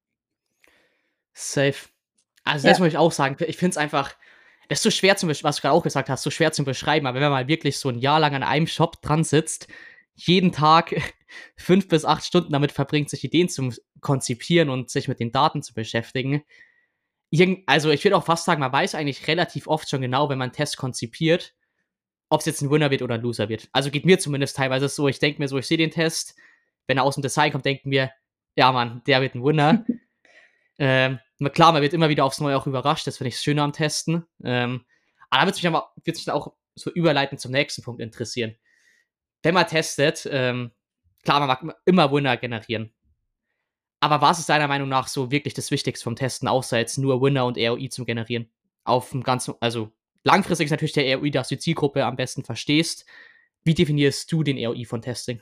Safe. Also das Ja. muss ich auch sagen. Ich finde es einfach, das ist so schwer zu beschreiben, was du gerade auch gesagt hast, so schwer zu beschreiben. Aber wenn man mal wirklich so ein Jahr lang an einem Shop dran sitzt, jeden Tag fünf bis acht Stunden damit verbringt, sich Ideen zu konzipieren und sich mit den Daten zu beschäftigen. Irgend, also ich würde auch fast sagen, man weiß eigentlich relativ oft schon genau, wenn man einen Test konzipiert, ob es jetzt ein Winner wird oder ein Loser wird. Also geht mir zumindest teilweise so, ich denke mir so, ich sehe den Test, wenn er aus dem Design kommt, denke mir, ja Mann, der wird ein Winner. ähm, klar, man wird immer wieder aufs Neue auch überrascht, das finde ich das Schöne am Testen. Ähm, aber da würde mich, aber, wird mich auch so überleiten zum nächsten Punkt interessieren. Wenn man testet, ähm, klar, man mag immer Winner generieren. Aber was ist deiner Meinung nach so wirklich das Wichtigste vom Testen, außer jetzt nur Winner und R O I zu generieren? Auf dem ganzen, also langfristig ist natürlich der R O I, dass du die Zielgruppe am besten verstehst. Wie definierst du den R O I von Testing?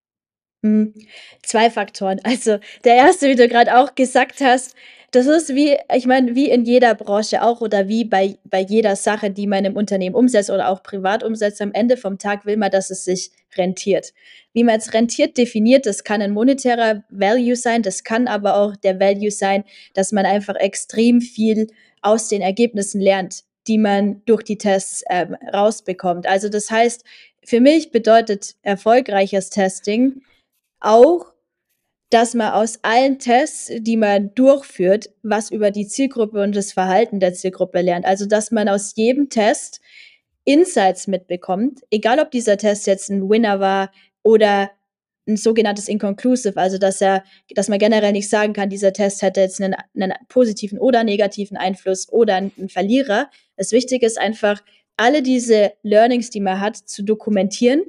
Hm, zwei Faktoren. Also, der erste, wie du gerade auch gesagt hast, das ist wie, ich meine, wie in jeder Branche auch oder wie bei bei jeder Sache, die man im Unternehmen umsetzt oder auch privat umsetzt. Am Ende vom Tag will man, dass es sich rentiert. Wie man es rentiert definiert, das kann ein monetärer Value sein, das kann aber auch der Value sein, dass man einfach extrem viel aus den Ergebnissen lernt, die man durch die Tests, ähm, rausbekommt. Also, das heißt, für mich bedeutet erfolgreiches Testing auch, dass man aus allen Tests, die man durchführt, was über die Zielgruppe und das Verhalten der Zielgruppe lernt. Also, dass man aus jedem Test Insights mitbekommt, egal ob dieser Test jetzt ein Winner war oder ein sogenanntes Inconclusive, also dass er dass man generell nicht sagen kann, dieser Test hätte jetzt einen 'nen positiven oder negativen Einfluss oder 'n 'n Verlierer. Das Wichtige ist einfach, alle diese Learnings, die man hat, zu dokumentieren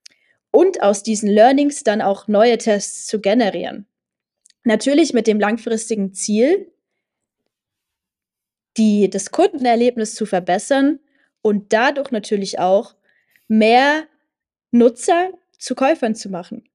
und aus diesen Learnings dann auch neue Tests zu generieren. Natürlich mit dem langfristigen Ziel, die das Kundenerlebnis zu verbessern und dadurch natürlich auch mehr Nutzer zu Käufern zu machen.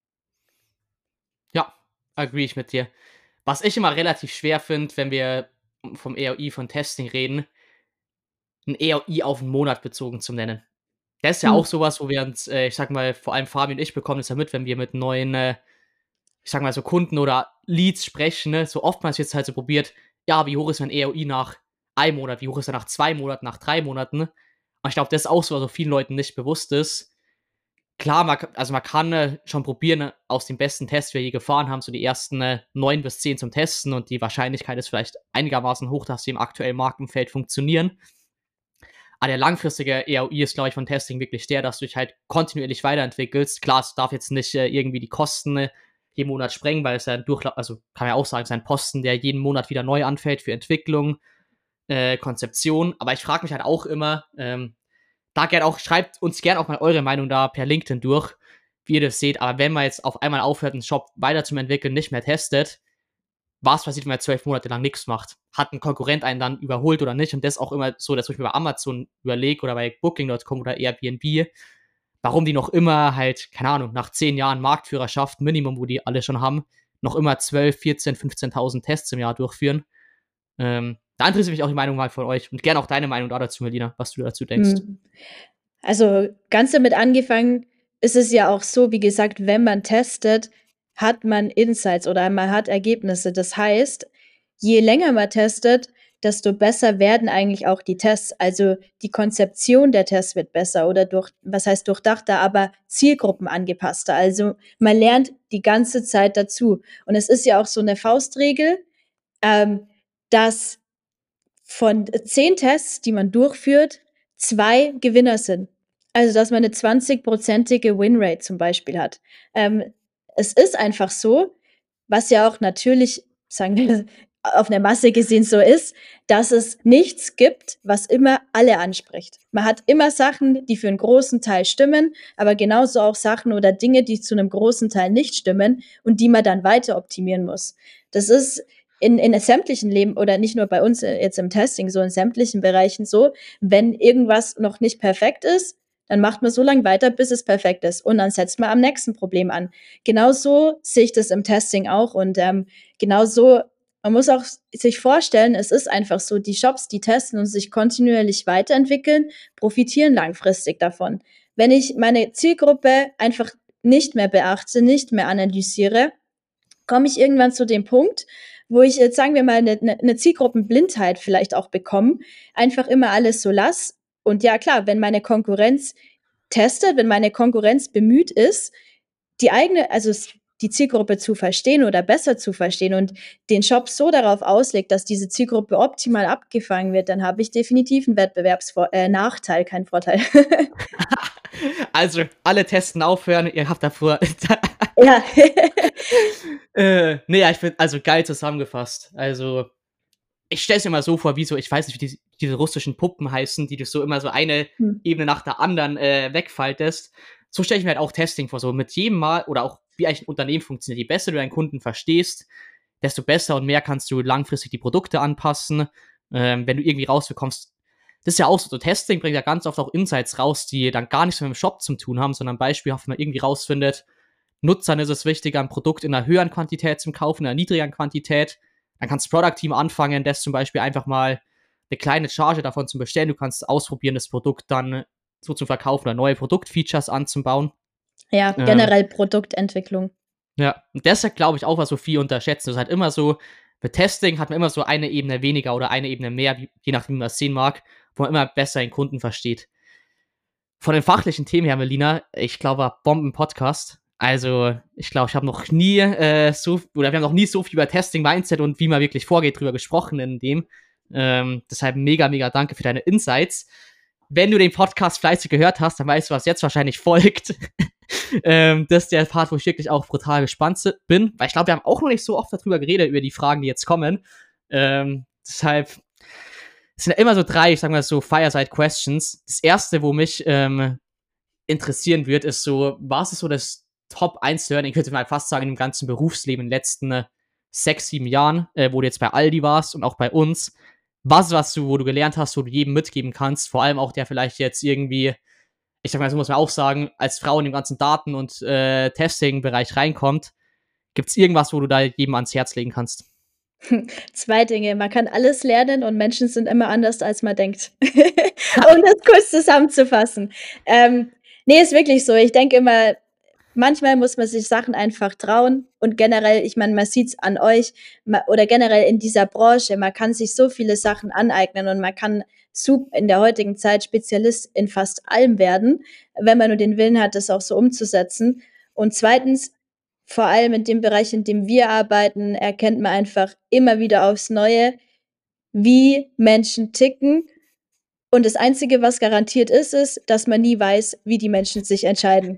Ja, agree ich mit dir. Was ich immer relativ schwer finde, wenn wir vom R O I von Testing reden, ein R O I auf einen Monat bezogen zu nennen. Das ist ja Mhm. auch sowas, wo wir uns, äh, ich sag mal, vor allem Fabi und ich bekommen das ja mit, wenn wir mit neuen, äh, ich sag mal, so Kunden oder Leads sprechen, ne? So oftmals wird halt so probiert, ja, wie hoch ist mein R O I nach einem Monat, wie hoch ist er nach zwei Monaten, nach drei Monaten? Und ich glaube, das ist auch so, was so vielen Leuten nicht bewusst ist. Klar, man, also man kann äh, schon probieren, äh, aus den besten Tests, die wir je gefahren haben, so die ersten äh, neun bis zehn zum Testen, und die Wahrscheinlichkeit ist vielleicht einigermaßen hoch, dass sie im aktuellen Marktumfeld funktionieren. Aber der langfristige R O I ist, glaube ich, von Testing wirklich der, dass du dich halt kontinuierlich weiterentwickelst. Klar, es darf jetzt nicht äh, irgendwie die Kosten äh, jeden Monat sprengen, weil es ja ein Durchlauf, also kann man ja auch sagen, es ist ein Posten, der jeden Monat wieder neu anfällt für Entwicklung, äh, Konzeption. Aber ich frage mich halt auch immer, ähm, da gerne auch, schreibt uns gerne auch mal eure Meinung da per LinkedIn durch, wie ihr das seht. Aber wenn man jetzt auf einmal aufhört, einen Shop weiter zu entwickeln, nicht mehr testet, was passiert, wenn man zwölf Monate lang nichts macht? Hat ein Konkurrent einen dann überholt oder nicht? Und das auch immer so, dass ich mir bei Amazon überlege oder bei Booking Punkt com oder Airbnb, warum die noch immer halt, keine Ahnung, nach zehn Jahren Marktführerschaft, Minimum, wo die alle schon haben, noch immer zwölf, vierzehn, fünfzehntausend Tests im Jahr durchführen. Ähm, da interessiert mich auch die Meinung mal von euch und gerne auch deine Meinung da dazu, Melina, was du dazu denkst. Hm. Also ganz damit angefangen ist es ja auch so, wie gesagt, wenn man testet, hat man Insights oder man hat Ergebnisse. Das heißt, je länger man testet, desto besser werden eigentlich auch die Tests. Also die Konzeption der Tests wird besser oder durch, was heißt durchdachter, aber Zielgruppen angepasster. Also man lernt die ganze Zeit dazu. Und es ist ja auch so eine Faustregel, ähm, dass von zehn Tests, die man durchführt, zwei Gewinner sind. Also, dass man eine zwanzig-prozentige Winrate zum Beispiel hat. Ähm, es ist einfach so, was ja auch natürlich, sagen wir, auf einer Masse gesehen so ist, dass es nichts gibt, was immer alle anspricht. Man hat immer Sachen, die für einen großen Teil stimmen, aber genauso auch Sachen oder Dinge, die zu einem großen Teil nicht stimmen und die man dann weiter optimieren muss. Das ist in, in sämtlichen Leben oder nicht nur bei uns jetzt im Testing, so in sämtlichen Bereichen so, wenn irgendwas noch nicht perfekt ist, dann macht man so lange weiter, bis es perfekt ist. Und dann setzt man am nächsten Problem an. Genauso sehe ich das im Testing auch. Und ähm, genauso, man muss auch sich vorstellen, es ist einfach so, die Shops, die testen und sich kontinuierlich weiterentwickeln, profitieren langfristig davon. Wenn ich meine Zielgruppe einfach nicht mehr beachte, nicht mehr analysiere, komme ich irgendwann zu dem Punkt, wo ich jetzt, sagen wir mal, eine, eine Zielgruppenblindheit vielleicht auch bekomme, einfach immer alles so lass. Und ja, klar, wenn meine Konkurrenz testet, wenn meine Konkurrenz bemüht ist, die eigene, also die Zielgruppe zu verstehen oder besser zu verstehen und den Shop so darauf auslegt, dass diese Zielgruppe optimal abgefangen wird, dann habe ich definitiv einen Wettbewerbsnachteil, äh, keinen Vorteil. Also, alle testen aufhören, ihr habt davor. Ja. äh, nee, ja, ich finde, also geil zusammengefasst. Also, ich stelle es mir mal so vor, wie so, ich weiß nicht, wie die, diese russischen Puppen heißen, die du so immer so eine hm. Ebene nach der anderen äh, wegfaltest. So stelle ich mir halt auch Testing vor, so mit jedem Mal oder auch wie eigentlich ein Unternehmen funktioniert. Je besser du deinen Kunden verstehst, desto besser und mehr kannst du langfristig die Produkte anpassen. Ähm, wenn du irgendwie rausbekommst, das ist ja auch so, so Testing bringt ja ganz oft auch Insights raus, die dann gar nichts mit dem Shop zu tun haben, sondern beispielhaft, wenn man irgendwie rausfindet, Nutzern ist es wichtiger, ein Produkt in einer höheren Quantität zu kaufen, in einer niedrigeren Quantität. Dann kannst das Product-Team anfangen, das zum Beispiel einfach mal eine kleine Charge davon zu bestellen. Du kannst ausprobieren, das Produkt dann so zu verkaufen oder neue Produktfeatures anzubauen. Ja, generell ähm, Produktentwicklung. Ja, und deshalb glaube ich auch, was so viel unterschätzen. Das ist halt immer so, mit Testing hat man immer so eine Ebene weniger oder eine Ebene mehr, je nachdem, wie man das sehen mag, wo man immer besser den Kunden versteht. Von den fachlichen Themen her, Melina, ich glaube, war Bomben-Podcast. Also, ich glaube, ich habe noch nie äh, so, oder wir haben noch nie so viel über Testing, Mindset und wie man wirklich vorgeht, drüber gesprochen in dem. Ähm, deshalb mega, mega danke für deine Insights. Wenn du den Podcast fleißig gehört hast, dann weißt du, was jetzt wahrscheinlich folgt. ähm, das ist der Part, wo ich wirklich auch brutal gespannt bin, weil ich glaube, wir haben auch noch nicht so oft darüber geredet, über die Fragen, die jetzt kommen. Ähm, deshalb es sind ja immer so drei, ich sag mal so, Fireside Questions. Das erste, wo mich ähm, interessieren wird, ist so, was ist so das Top eins Learning, ich könnte mal fast sagen, im ganzen Berufsleben in den letzten äh, sechs, sieben Jahren, äh, wo du jetzt bei Aldi warst und auch bei uns. Was, was du, wo du gelernt hast, wo du jedem mitgeben kannst, vor allem auch der vielleicht jetzt irgendwie, ich sag mal, so muss man auch sagen, als Frau in den ganzen Daten- und äh, Testing-Bereich reinkommt, gibt's irgendwas, wo du da jedem ans Herz legen kannst? Zwei Dinge. Man kann alles lernen und Menschen sind immer anders, als man denkt. Um das kurz zusammenzufassen. Ähm, nee, ist wirklich so. Ich denke immer, manchmal muss man sich Sachen einfach trauen und generell, ich meine, man sieht's an euch oder generell in dieser Branche, man kann sich so viele Sachen aneignen und man kann in der heutigen Zeit Spezialist in fast allem werden, wenn man nur den Willen hat, das auch so umzusetzen. Und zweitens, vor allem in dem Bereich, in dem wir arbeiten, erkennt man einfach immer wieder aufs Neue, wie Menschen ticken. Und das Einzige, was garantiert ist, ist, dass man nie weiß, wie die Menschen sich entscheiden.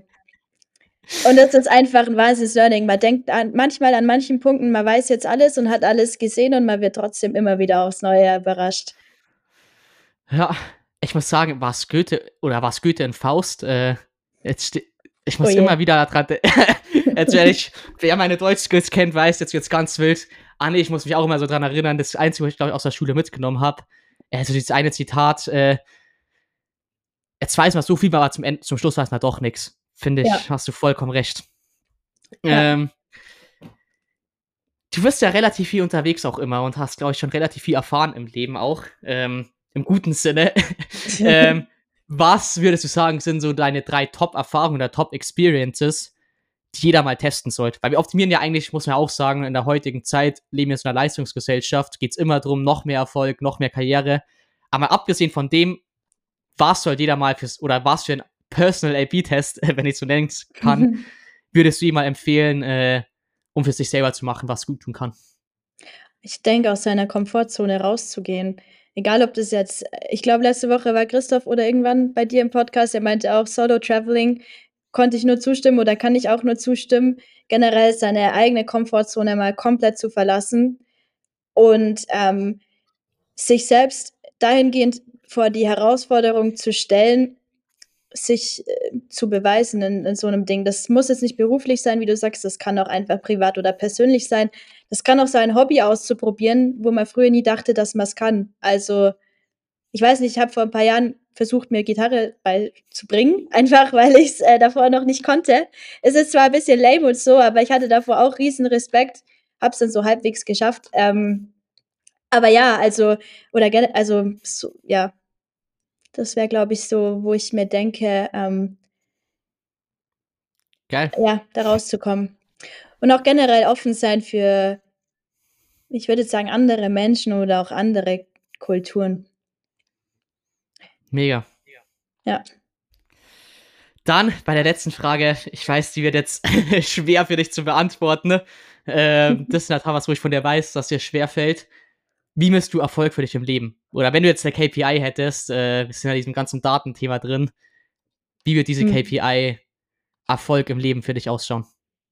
Und das ist einfach ein wahnsinniges Learning. Man denkt an, manchmal an manchen Punkten, man weiß jetzt alles und hat alles gesehen und man wird trotzdem immer wieder aufs Neue überrascht. Ja, ich muss sagen, war es Goethe oder war es Goethe in Faust? Äh, jetzt ich muss Oh je. immer wieder dran. Jetzt werde ich, wer meine Deutsch-Skills kennt, weiß, jetzt wird's ganz wild. Ah nee, ich muss mich auch immer so dran erinnern, das Einzige, was ich glaube ich aus der Schule mitgenommen habe. Also dieses eine Zitat, äh, jetzt weiß man so viel, aber zum, Ende, zum Schluss weiß man doch nichts. Finde ich, ja. Hast du vollkommen recht. Ja. Ähm, du wirst ja relativ viel unterwegs auch immer und hast, glaube ich, schon relativ viel erfahren im Leben auch, ähm, im guten Sinne. ähm, was würdest du sagen, sind so deine drei Top-Erfahrungen oder Top-Experiences, die jeder mal testen sollte? Weil wir optimieren ja eigentlich, muss man auch sagen, in der heutigen Zeit, leben wir in so einer Leistungsgesellschaft, geht es immer darum, noch mehr Erfolg, noch mehr Karriere. Aber abgesehen von dem, was sollte jeder mal fürs, oder was für ein Personal A B-Test, wenn ich so nennen kann, würdest du ihm mal empfehlen, äh, um für sich selber zu machen, was gut tun kann? Ich denke, aus seiner Komfortzone rauszugehen. Egal, ob das jetzt ich glaube, letzte Woche war Christoph oder irgendwann bei dir im Podcast, er meinte auch, Solo-Traveling konnte ich nur zustimmen oder kann ich auch nur zustimmen, generell seine eigene Komfortzone mal komplett zu verlassen und, ähm, sich selbst dahingehend vor die Herausforderung zu stellen, sich, äh, zu beweisen in in so 'nem Ding. Das muss jetzt nicht beruflich sein, wie du sagst, das kann auch einfach privat oder persönlich sein. Das kann auch sein, Hobby auszuprobieren, wo man früher nie dachte, dass man's kann. Also, ich weiß nicht, ich habe vor 'n paar Jahren versucht, mir Gitarre beizubringen, einfach weil ich's, äh, davor noch nicht konnte. Es ist zwar 'n bisschen lame und so, aber ich hatte davor auch riesen Respekt, habe es dann so halbwegs geschafft. Ähm, aber ja, also oder gene also, so ja, das wäre, glaube ich, so, wo ich mir denke, ähm Geil. ja, da rauszukommen. Und auch generell offen sein für, ich würde jetzt sagen, andere Menschen oder auch andere Kulturen. Mega. Ja. Dann bei der letzten Frage, ich weiß, die wird jetzt schwer für dich zu beantworten. Ähm, das ist halt was, wo ich von dir weiß, dass dir schwerfällt. Wie misst du Erfolg für dich im Leben? Oder wenn du jetzt 'ne K P I hättest, äh, wir sind ja in diesem ganzen Datenthema drin, wie wird diese K Mhm. P I Erfolg im Leben für dich ausschauen?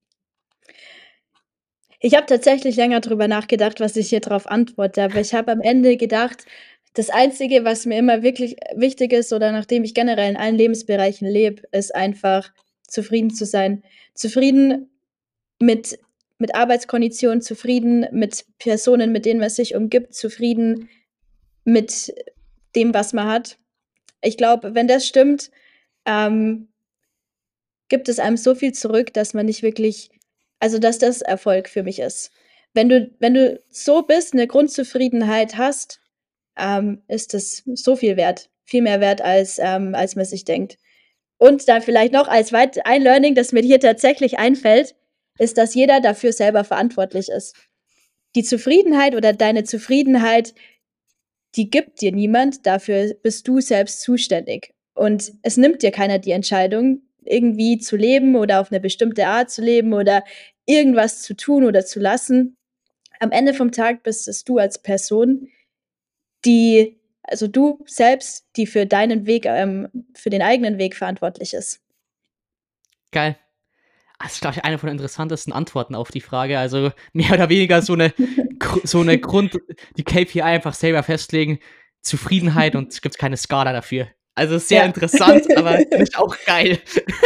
Ich habe tatsächlich länger drüber nachgedacht, was ich hier drauf antworte, aber ich habe am Ende gedacht, das Einzige, was mir immer wirklich wichtig ist oder nachdem ich generell in allen Lebensbereichen lebe, ist einfach zufrieden zu sein. Zufrieden mit mit Arbeitskonditionen, zufrieden mit Personen, mit denen man sich umgibt, zufrieden mit dem, was man hat. Ich glaube, wenn das stimmt, ähm gibt es einem so viel zurück, dass man nicht wirklich also, dass das Erfolg für mich ist. Wenn du wenn du so bist, 'ne Grundzufriedenheit hast, ähm, ist das so viel wert. Viel mehr wert, als ähm, als man sich denkt. Und dann vielleicht noch als weit ein Learning, das mir hier tatsächlich einfällt, ist, dass jeder dafür selber verantwortlich ist. Die Zufriedenheit oder deine Zufriedenheit, die gibt dir niemand, dafür bist du selbst zuständig. Und es nimmt dir keiner die Entscheidung, irgendwie zu leben oder auf 'ne bestimmte Art zu leben oder irgendwas zu tun oder zu lassen. Am Ende vom Tag bist es du als Person, die also, du selbst, die für deinen Weg ähm, für den eigenen Weg verantwortlich ist. Geil. Das ist, glaube ich, eine von den interessantesten Antworten auf die Frage. Also, mehr oder weniger so 'ne Gr so 'ne Grund die K P I einfach selber festlegen, Zufriedenheit und es gibt keine Skala dafür. Also, sehr Ja. interessant, aber finde ich auch geil.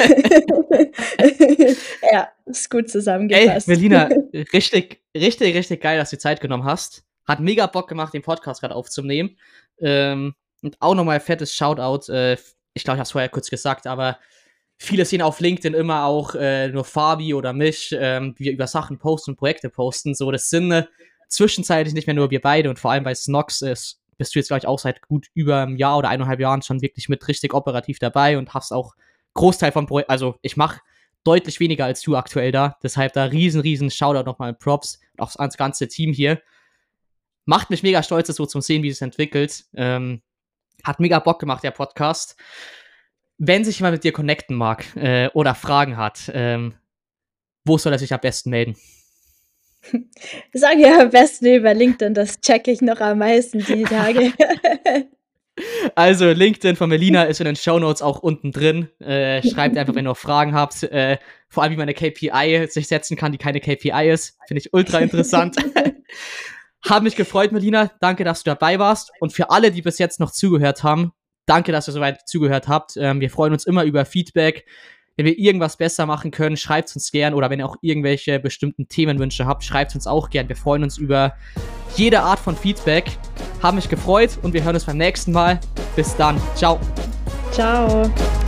Ja, ist gut Ey, zusammengefasst. Melina, richtig, richtig, richtig geil, dass du dir Zeit genommen hast. Hat mega Bock gemacht, den Podcast grad aufzunehmen. Ähm, und auch noch mal fettes Shoutout, äh, ich glaube, ich habe es vorher kurz gesagt, aber viele sehen auf LinkedIn immer auch, äh, nur Fabi oder mich, ähm, wie wir über Sachen posten und Projekte posten. So, das sind, äh, zwischenzeitlich nicht mehr nur wir beide und vor allem bei Snox ist bist du jetzt, glaube ich, auch seit gut über 'm Jahr oder eineinhalb Jahren schon wirklich mit richtig operativ dabei und hast auch Großteil vom Projekt also, ich mache deutlich weniger als du aktuell da. Deshalb da riesen, riesen Shoutout noch mal Props aufs ans ganze Team hier. Macht mich mega stolz, das so zu sehen, wie es entwickelt. Ähm, hat mega Bock gemacht, der Podcast. Wenn sich jemand mit dir connecten mag, äh, oder Fragen hat, ähm, wo soll er sich am besten melden? Sag ja am besten über LinkedIn, das checke ich noch am meisten die Tage. Also, LinkedIn von Melina ist in den Shownotes auch unten drin. Äh, schreibt einfach, wenn ihr noch Fragen habt, äh, vor allem, wie man 'ne K P I sich setzen kann, die keine K P I ist. Finde ich ultra interessant. Hat mich gefreut, Melina. Danke, dass du dabei warst. Und für alle, die bis jetzt noch zugehört haben, danke, dass ihr so weit zugehört habt. Ähm, wir freuen uns immer über Feedback. Wenn wir irgendwas besser machen können, schreibt's uns gern. Oder wenn ihr auch irgendwelche bestimmten Themenwünsche habt, schreibt's uns auch gern. Wir freuen uns über jede Art von Feedback. Haben mich gefreut und wir hören uns beim nächsten Mal. Bis dann. Ciao. Ciao.